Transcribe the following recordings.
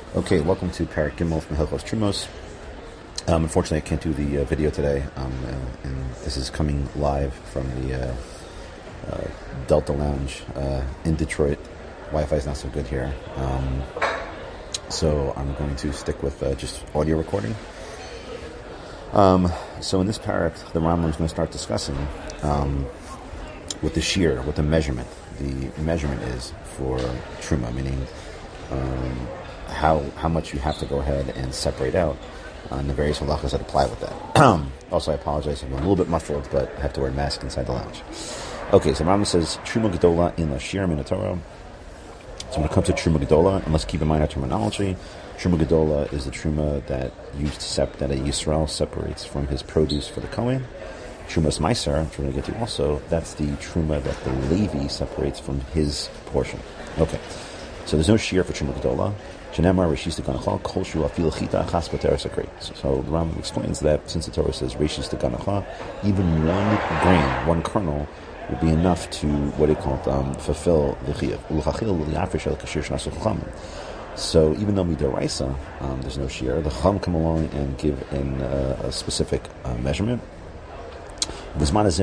Okay, welcome to Parak Gimel from Hilchos Trumos. Unfortunately, I can't do the video today, and this is coming live from the Delta Lounge in Detroit. Wi-Fi is not so good here, so I'm going to stick with just audio recording. So in this parak, the Rambam is going to start discussing with the shear, what the measurement. The measurement is for truma, meaning how much you have to go ahead and separate out on the various halachas that apply with that. Also, I apologize, I'm a little bit muffled, but I have to wear a mask inside the lounge. Okay, so Rambam says Truma Gedola in la Shir min Torah. So when it comes to Truma Gedola, and let's keep in mind our terminology, Truma Gedola is the Truma that that a Yisrael separates from his produce for the Kohen. Trumas Meiser, which we're going to get to also, that's the Truma that the Levi separates from his portion. Okay, so there's no shear for Truma Gedola. Shenemar Reshis Deganachah Kol Shu Afil Chita Chas B'Teres Sakri. So the Rambam explains that since the Torah says Reshis Deganachah, even one grain, one kernel, would be enough to what he called fulfill the chiyuv. So even though midaraisa, there's no shear, the chum come along and give in a specific measurement. So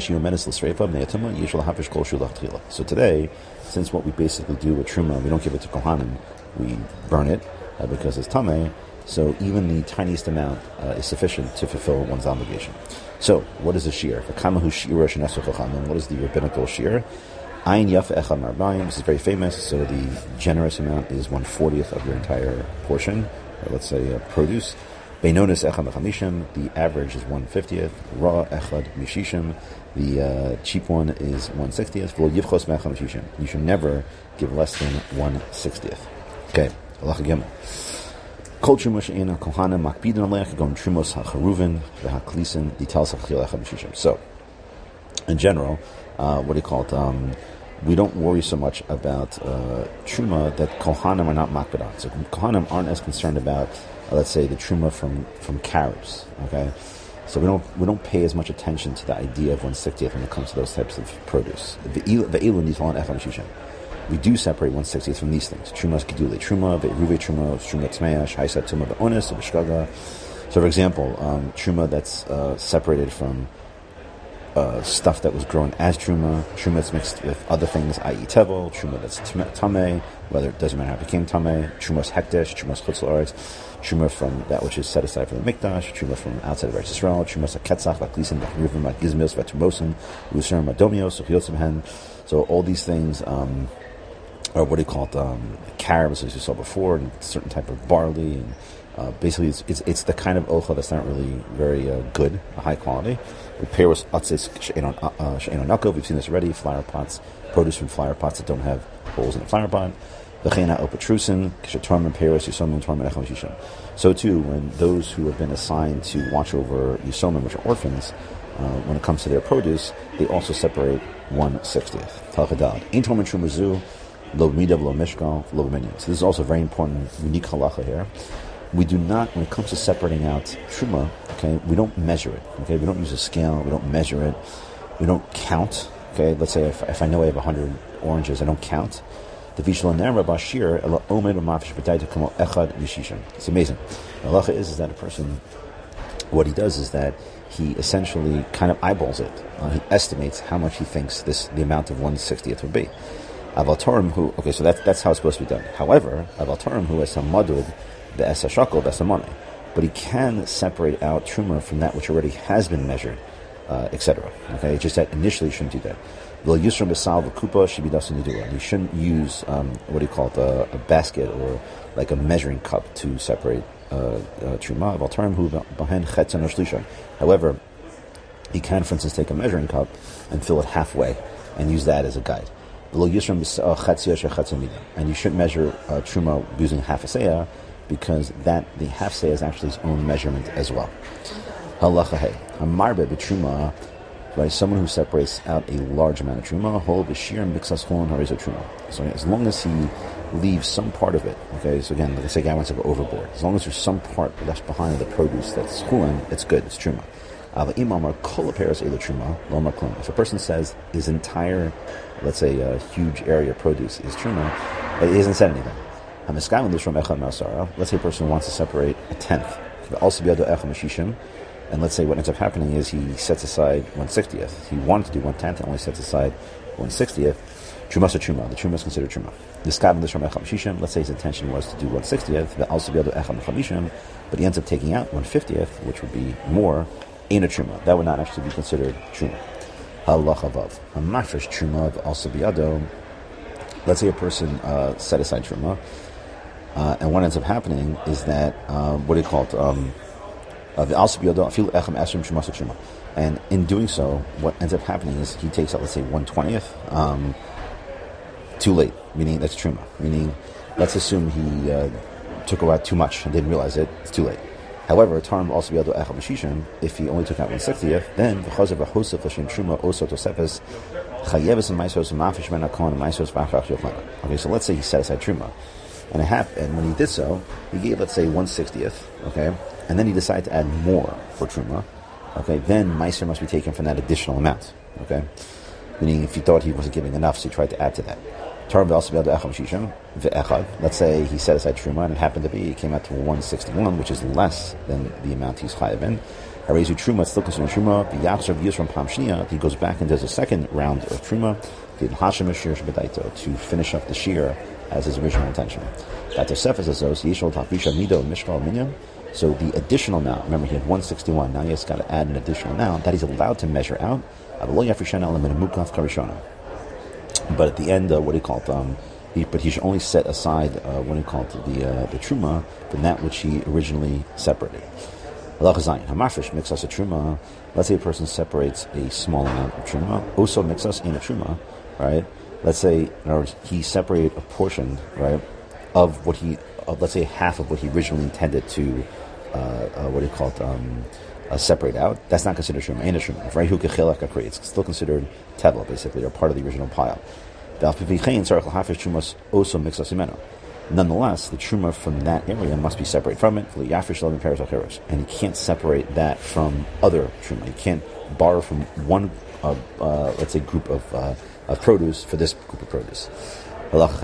today, since what we basically do with truma, we don't give it to kohanim, we burn it because it's tameh. So even the tiniest amount is sufficient to fulfill one's obligation. So what is the shear? What is the rabbinical shear? Ayin yafa echad marbayim. This is very famous. So the generous amount is 1/40th of your entire portion, or let's say produce. Beinonis echad mechamishim. The average is 1/50th. Ra echad mishishim. The cheap one is 1/60th. V'lo yivchos mechamishim. You should never give less than 1/60th. Okay, halacha gimel. Kol truma she'ena kohanim makbidin alech gon trumos hacharuvin v'haklisin details hachil echad mishishim. So, in general, what do you call it? We don't worry so much about truma that kohanim are not makbid on. So kohanim aren't as concerned about, let's say, the truma from carobs. Okay, so we don't pay as much attention to the idea of 1/60th when it comes to those types of produce. We do separate 1/60th from these things. Trumas gedule truma, ve'ruve truma, truma tmeah, shaisa tuma be'onis, b'shkaga. So, for example, truma that's separated from stuff that was grown as truma that's mixed with other things, i.e. tevel, truma that's tameh, whether it doesn't matter how it became tameh, trumas hekdesh, trumas chutz la'aretz, truma from that which is set aside for the mikdash, truma from outside of Eretz Yisrael, trumas haketzach, laklisin, v'chruvim, gizmios, v'tumosim, usurim, adomios, uchiyotzim hen. So all these things or what do you call it, carobs, as you saw before, and certain type of barley, and basically it's the kind of ochel that's not really very good, high quality. We pair with atzis she'enon nakov. We've seen this already. Flower pots, produce from flower pots that don't have holes in the flower pot. V'cheina opatrusin kishatorm and peiros yisomim torm and echam shisham. So too, when those who have been assigned to watch over yisomim, which are orphans, when it comes to their produce, they also separate 1/60th. Talchadad. Ein torm and trumazu. So this is also a very important, unique halacha here. We do not, when it comes to separating out truma, okay, we don't measure it. Okay, we don't use a scale. We don't measure it. We don't count. Okay, let's say if I know I have 100 oranges, I don't count. The vishla nera bashir ela omed u'mafish b'tayta kamo echad mishishim. It's amazing. The halacha is that a person, what he does is that he essentially kind of eyeballs it. He estimates how much he thinks the amount of 1/60th would be. Avaltorim who, okay, so that's how it's supposed to be done. However, Avaltorim who has madud the esa shakol besamone, but he can separate out truma from that which already has been measured, etc. Okay, just that initially you shouldn't do that. You shouldn't use what do you call it, a basket or like a measuring cup to separate truma. Avaltorim who behind chetzon or shlisha. However, he can, for instance, take a measuring cup and fill it halfway and use that as a guide. And you shouldn't measure truma using half a seah, because the half seah is actually his own measurement as well. Halacha hey, hamarbe b'truma, right? Someone who separates out a large amount of truma, hol b'shir mixas holon harizo truma. So as long as he leaves some part of it, okay. So again, like I say, guy wants to go overboard. As long as there's some part left behind the produce that's chulin, it's good. It's truma. If a person says his entire, let's say, huge area of produce is truma, he hasn't said anything. Let's say a person wants to separate a tenth. And let's say what ends up happening is he sets aside 1/60th. He wanted to do 1/10, and only sets aside 1/60th. Truma truma. The truma is considered truma. Let's say his intention was to do 1/60th, but he ends up taking out 1/50th, which would be more. Ain't a truma. That would not actually be considered truma. Halacha vav. A mafresh truma also biado. Let's say a person set aside truma, and what ends up happening is that what do you call it? And in doing so, what ends up happening is he takes out, let's say, 1/20th. Too late, meaning that's truma. Meaning, let's assume he took out too much and didn't realize it. It's too late. However, if he only took out 1/60th, then okay, so let's say he set aside truma, and when he did so, he gave, let's say, 1/60th, okay, and then he decided to add more for truma, okay, then meiser must be taken from that additional amount, okay, meaning if he thought he wasn't giving enough, so he tried to add to that. Let's say he set aside truma, and it happened to be, it came out to 161, which is less than the amount he's chayav in. Truma, it's still considered truma. He goes back and does a second round of truma to finish up the shear as his original intention. So the additional amount, remember he had 161, now he has got to add an additional amount that he's allowed to measure out. But at the end, what do you call it? He should only set aside what do you call it, the truma from that which he originally separated. Let's say a person separates a small amount of truma, also mixas in a truma, right? Let's say, in other words, he separated a portion, right, of what let's say half of what he originally intended to, what do you call it, separate out. That's not considered truma, ain't a truma. It's still considered tevel, basically, or part of the original pile. Nonetheless, the truma from that area must be separate from it, and he can't separate that from other truma. He can't borrow from one, let's say, group of produce for this group of produce. Let's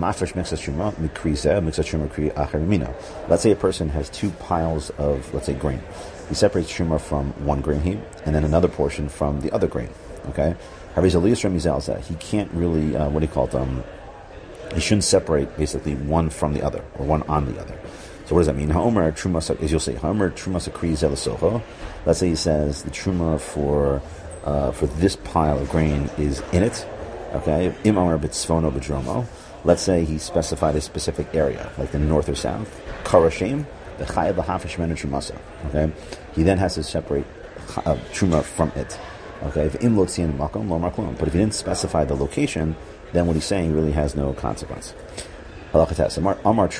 say a person has two piles of, let's say, grain. He separates truma from one grain heap, and then another portion from the other grain. Okay, he can't really, what do you call it? He shouldn't separate basically one from the other or one on the other. So what does that mean? As you'll say, let's say he says the truma for this pile of grain is in it. Okay, let's say he specified a specific area, like the north or south. Karashem, the chayav l'hafish menu trumasa. Okay, he then has to separate truma from it. Okay, but if he didn't specify the location, then what he's saying really has no consequence. Okay, let's say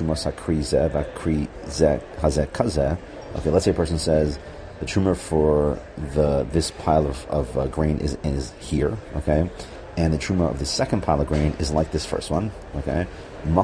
a person says the truma for this pile of grain is here, okay, and the truma of the second pile of grain is like this first one, okay. So the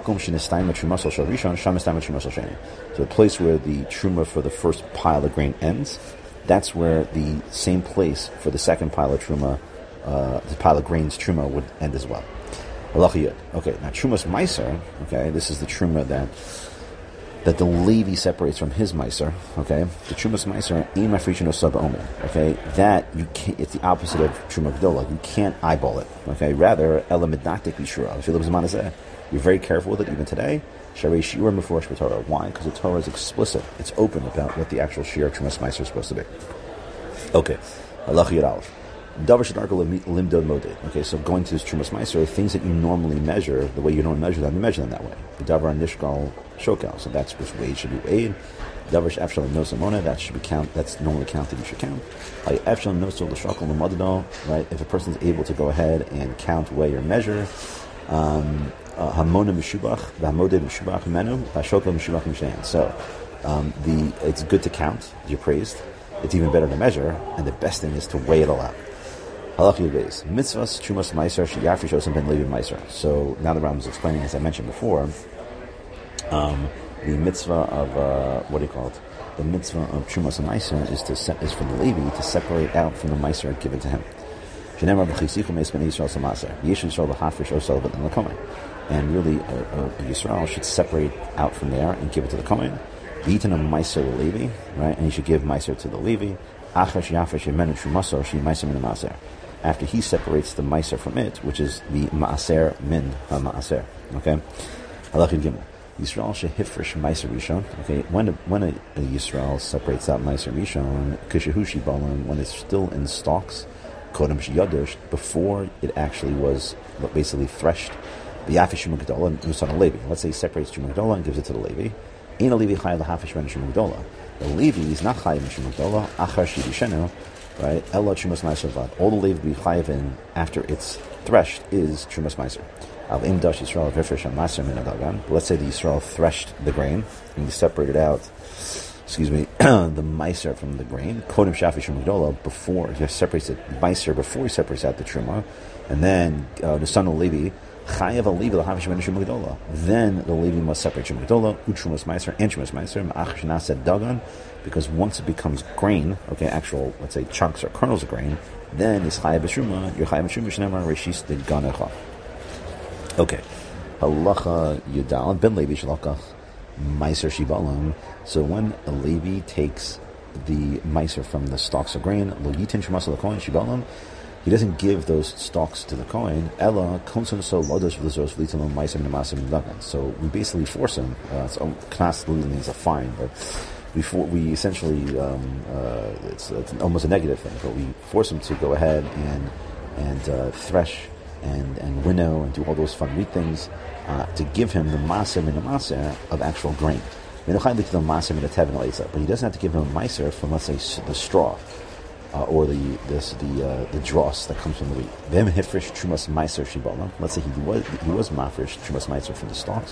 place where the truma for the first pile of grain ends, that's where the same place for the second pile of truma, the pile of grain's truma would end as well. Okay, now trumas meiser, okay, this is the truma that the Levi separates from his meiser, okay. The trumas meiser, okay, that you can't, it's the opposite of truma gdola. You can't eyeball it, okay. Rather, elamidactic bishura. You're very careful with it even today. Why? Because the Torah is explicit. It's open about what the actual shir trumas meiser is supposed to be. Okay, okay, so going to this trumas meiser, things that you normally measure, the way you don't measure them, you measure them that way. The davar nishkal shokel, so that's which weight should be weighed. Davar sh'afshal nosamona, that should be count. That's normally counted. You should count. Afshal nosol l'shakol l'madadol, right? If a person is able to go ahead and count, weigh, or measure, hamona mishubach, v'hamodeh mishubach menu, v'shokol mishubach mishayan. So, it's good to count. You're praised. It's even better to measure, and the best thing is to weigh it all out. Mitzvahs trumas meiser sheyafish osam ben levi meiser. So now the Rambam is explaining, as I mentioned before, the mitzvah of what do you call it? The mitzvah of trumas meiser is for the Levi to separate out from the meiser given to him. and really a Yisrael should separate out from there and give it to the Kohen. Beaten a Meiser Levi, right? And he should give Meiser to the Levi. After he separates the Meiser from it, which is the Maaser min HaMaaser. Okay? Halachid Gimel. Yisrael shehifresh Meiser Rishon. Okay, when a Yisrael separates out Meiser Rishon, Kishahushi Balam, when it's still in stalks, Kodem Shiyadosh, before it actually was basically threshed, the Yafish Shemugdola and Usan Levi. Let's say he separates Shemugdola and gives it to the Levi. In a Levi Chayav Lahafish Ben Shemugdola. The Levi is not Chayav Shemugdola, Achar Shidishenu, right? Ella Chumas Meiser Vad. All the Levi be Chayav in after it's threshed is Chumas Meiser. Let's say the Yisrael threshed the grain and he separated out, the Meiser from the grain. Kodem Shafi Shemugdola, before he separates it, Meiser before he separates out the Truma, and then the son of Levi, Chayav Levi Lahavish Ben Shemugdola. Then the Levi must separate Shemugdola, Utrumas Meiser, and Chumas Meiser, Ma'ach Shnased Dagan, because once it becomes grain, okay, actual, let's say chunks or kernels of grain, then it's Chayav B'Shuma, your Chayav B'Shuma Shnemar Reshis the Ganecha. Okay, Halacha Yudal Ben Levi Shalakach Meiser Shibalam. So when a Levi takes the Meiser from the stalks of grain, Lo Yitin Shemas LaKohen Shibalam, he doesn't give those stalks to the Kohen. Ella Konson So Lodosh V'Lizos V'Litalom Meiser Nemasim Dagan. So we basically force him. So Knas literally means a fine, but we essentially it's almost a negative thing. But we force him to go ahead and thresh and winnow and do all those fun wheat things to give him the maser and the maser of actual grain. But he doesn't have to give him a meiser from, let's say, the straw or the dross that comes from the wheat. Let's say he was mafresh trumas meiser from the stalks.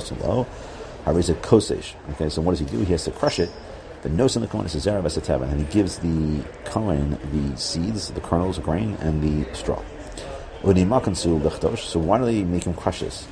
Okay, so what does he do? He has to crush it. The nose in the Kohen is a zerav as a teva, and he gives the Kohen the seeds, the kernels of grain, and the straw. So why do they make him crush this?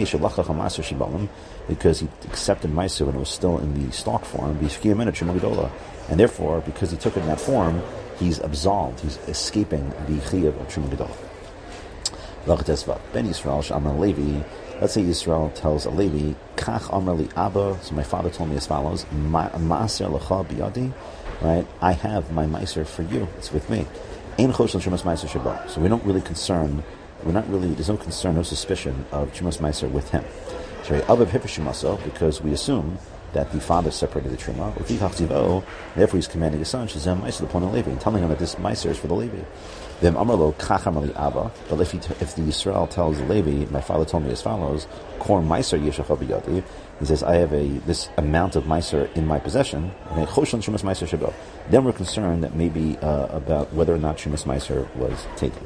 Because he accepted Meiser when it was still in the stalk form, and therefore, because he took it in that form, he's absolved, he's escaping the Chiyav of Truma Gedola. Ben Yisrael Sh'amar Levi. Let's say Yisrael tells a Levi, Kach Amar Li Abba, so my father told me as follows, Ma'aser L'cha Biyadi, right? I have my Meiser for you, it's with me. So we're not really concerned, there's no concern, no suspicion of Chumas Meiser with him. Because we assume that the father separated the Truma. Therefore he's commanding his son, and telling him that this Meiser is for the Levi. But if the Yisrael tells the Levi, my father told me as follows, he says, I have this amount of Meiser in my possession. Then we're concerned that maybe about whether or not Chumas Meiser was taken.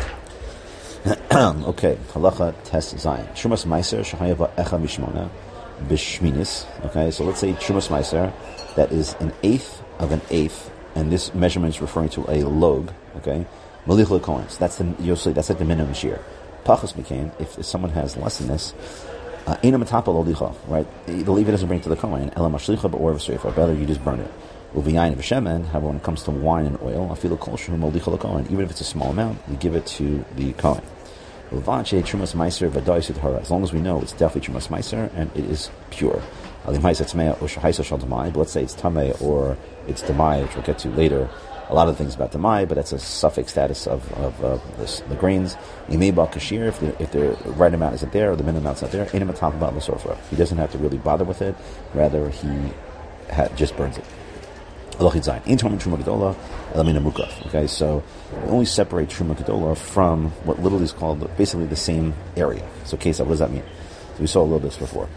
Okay, Halacha Test Zion. Chumas Meiser Shahayava Echa Mishmona Bishminis. Okay, so let's say Chumas Meiser, that is an eighth of an eighth, and this measurement is referring to a log. Okay, Malichla coins. That's like the minimum shear. Pachas Mikain, if someone has less than this, right? The Levi doesn't bring it to the Kohen. Ela mashlicha ba'or v'sreifa. Better you just burn it. Uviyayin v'shemen. However, when it comes to wine and oil, afilu kol shehum molicha l'Kohen. Even if it's a small amount, you give it to the Kohen. Uvache trumas meiser v'dai sithara. As long as we know it's definitely trumas meiser and it is pure. But let's say it's tamei or it's demai, which we'll get to later. A lot of things about demai, but that's a suffix status of the grains. Yimei kashir, if the right amount isn't there or the minimum amount's not there, he doesn't have to really bother with it. Rather, he just burns it. Okay, so we only separate Truma Gedola from what literally is called basically the same area. So, what does that mean? So we saw a little bit before.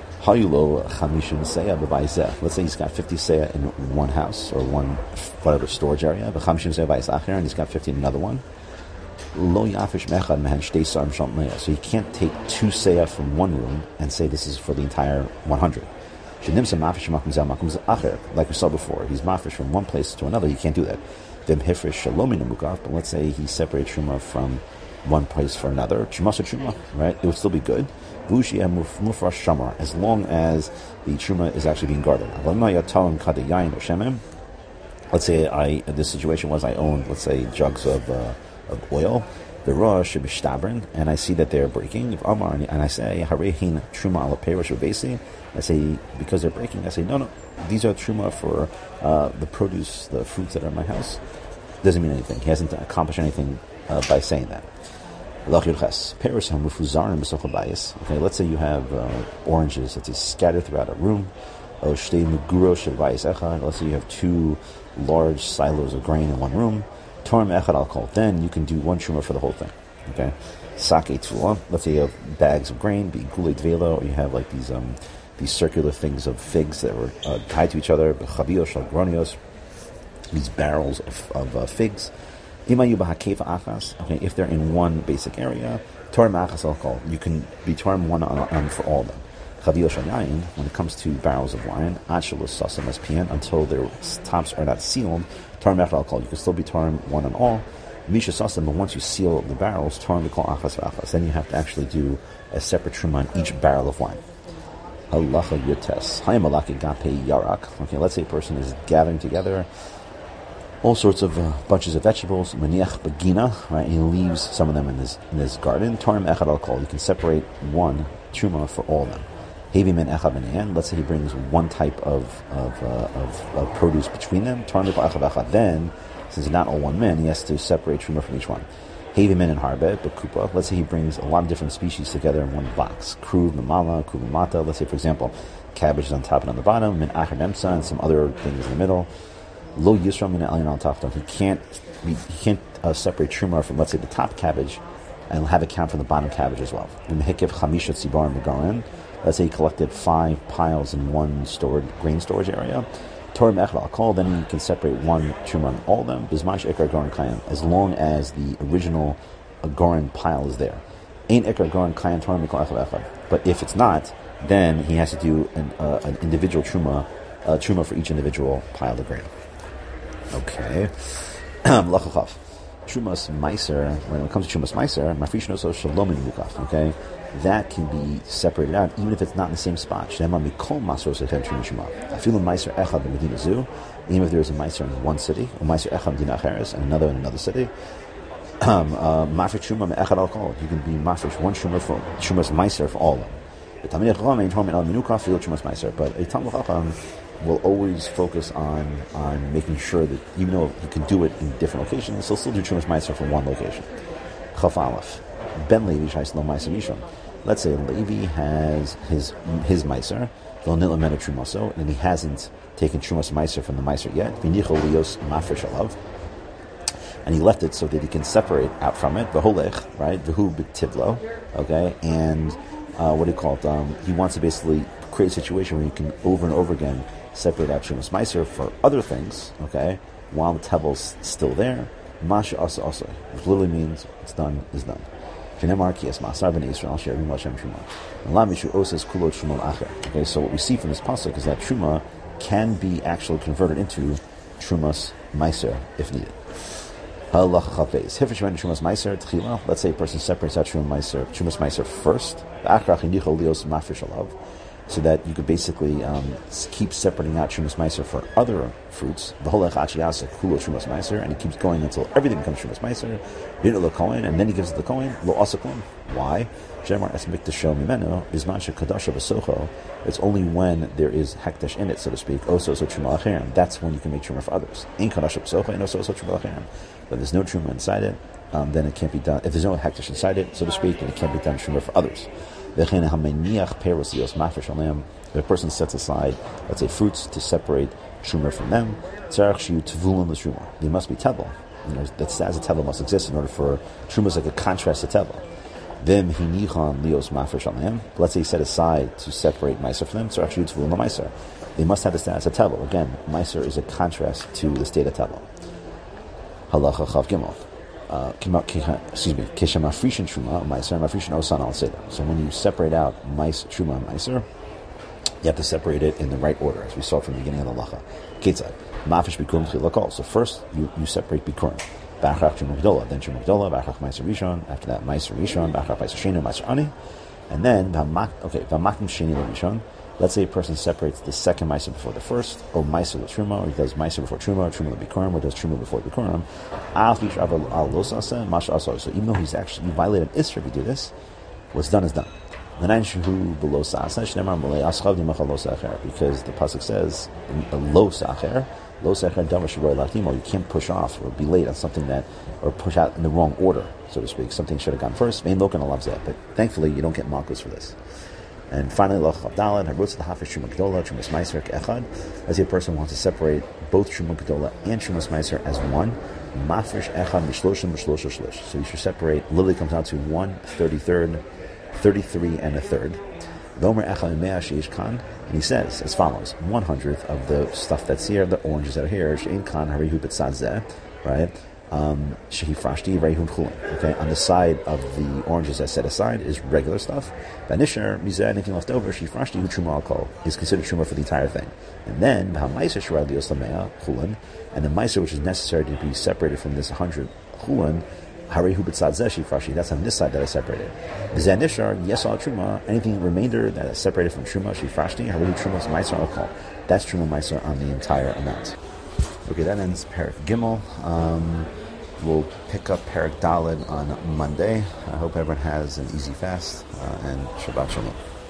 Let's say he's got 50 seah in one house or one whatever storage area, and he's got 50 in another one. So he can't take 2 seah from one room and say this is for the entire 100. Like we saw before, he's mafish from one place to another. You can't do that. But let's say he separates Truma from one place for another. Truma, right? It would still be good. As long as the Truma is actually being guarded. Let's say this situation was I owned, let's say, jugs of oil, the rosh b'shtabrin, and I see that they're breaking. If Amar, and I say harehin truma ala peirosh v'besi, I say because they're breaking, I say no, these are truma for the produce, the fruits that are in my house. Doesn't mean anything. He hasn't accomplished anything by saying that. Okay, let's say you have oranges that is scattered throughout a room. Let's say you have two large silos of grain in one room. Then you can do one truma for the whole thing. Okay, let's say you have bags of grain, or you have like these circular things of figs that were tied to each other. These barrels of figs. Okay, if they're in one basic area, you can be torm one on for all of them. When it comes to barrels of wine, until their tops are not sealed, you can still be torm one on all. But once you seal the barrels, then you have to actually do a separate truma on each barrel of wine. Okay, let's say a person is gathering together all sorts of bunches of vegetables, maniach bagina, right? And he leaves some of them in his garden. Torim echad al-kol. You can separate one truma for all of them. Hevi min echad b'neyan. Let's say he brings one type of produce between them. Torim echad echad. Then, since it's not all one min, he has to separate truma from each one. Hevi min and harbe b'kupa. Let's say he brings a lot of different species together in one box. Kruv mamala, kruv mamata. Let's say, for example, cabbage is on top and on the bottom, min achar nemsa, and some other things in the middle. Lo yisram min alin al tafta. He can't separate truma from, let's say, the top cabbage, and have it count from the bottom cabbage as well. Let's say he collected 5 piles in one grain storage area. Then he can separate one truma on all of them. As long as the original agoran pile is there. But if it's not, then he has to do an individual truma for each individual pile of grain. Okay. Trumas Meiser, when it comes to Trumas Meiser, Mafrish also Shalom in Mukaf, okay? That can be separated out even if it's not in the same spot. Shema Mikol Masro Sechem Trumas Shema. I feel a Meiser Echad in Medina Zoo, even if there is a Meiser in one city, or Meiser Echad in Medina Acheres, and another in another city. Mafrish Truma Echad Alcohol. You can be Mafrish one Truma for Trumas Meiser for all of them. But a Talmud Chacham will always focus on making sure that even though he can do it in different locations, he'll still do Trumas Meiser from one location. Chaf Aleph. Ben Levi Shais Lo Meiser Rishon. Let's say Levi has his Meiser, Lo Nila Mena Trumaso, and he hasn't taken Trumas Meiser from the Meiser yet. V'nicho Lios Mafresh Alav. And he left it so that he can separate out from it. V'holech, right? V'hu b'tivlo, okay? And what do you call it? He wants to basically create a situation where you can over and over again separate out Trumas Meiser for other things, okay, while the tevel's still there. Masha asa asa, which literally means it's done is done. Okay, so what we see from this pasuk is that truma can be actually converted into Trumas Meiser if needed. Let's say a person separates out Trumas Meiser first, so that you could basically keep separating out Trumas Meiser for other fruits. And he keeps going until everything becomes Trumas Meiser. And then he gives it the Kohen. Why? It's only when there is hekdesh in it, so to speak. That's when you can make truma for others. But there's no truma inside it, then it can't be done. If there's no hekdesh inside it, so to speak, then it can't be done truma for others. If a person sets aside, let's say, fruits to separate truma from them, they must be tevel. That as a tevel must exist in order for truma is like a contrast to tevel. Let's say he set aside to separate meiser from them, they must have the status of tevel. Again, meiser is a contrast to the state of tevel. Halacha Chav Gimel. Kishamafrishin Truma, Meiser, Mafrishin Osan al Seder. So when you separate out Truma and Meiser, you have to separate it in the right order, as we saw from the beginning of the Lacha. Ketzad. Mafish Bikurim Chilakol. So first, you separate Bikurim. Bachrach Truma Gdola, then Truma Gdola, Bachrach Meiser Rishon, after that Meiser Rishon, Bachrach Meiser Sheni, Meiser Ani, and then Vamakim Sheni Rishon, Let's say a person separates the second Meiser before the first, or Meiser with Truma, or he does Meiser before Truma, or Truma with Bikurim, or does Truma before Bikurim. So even though he's actually violated an Isra if you do this, what's done is done. Because the pasuk says lo sacher, you can't push off or be late on something that, or push out in the wrong order, so to speak. Something should have gone first. But thankfully, you don't get malchus for this. And finally, let's say a person wants to separate both Truma Gedola and Trumas Meiser as one. So you should separate. Lily comes out to 1/33, 33 and a third. And he says as follows: 1/100th of the stuff that's here, the oranges that are here, right? Okay, on the side of the oranges that set aside is regular stuff. Anything left over, is considered truma for the entire thing. And then and the meiser which is necessary to be separated from this 100 chulin, that's on this side that I separated. Anything remainder that is separated from truma, that's truma meiser on the entire amount. Okay, that ends Perek Gimel. We'll pick up Perek Daled on Monday. I hope everyone has an easy fast and Shabbat Shalom.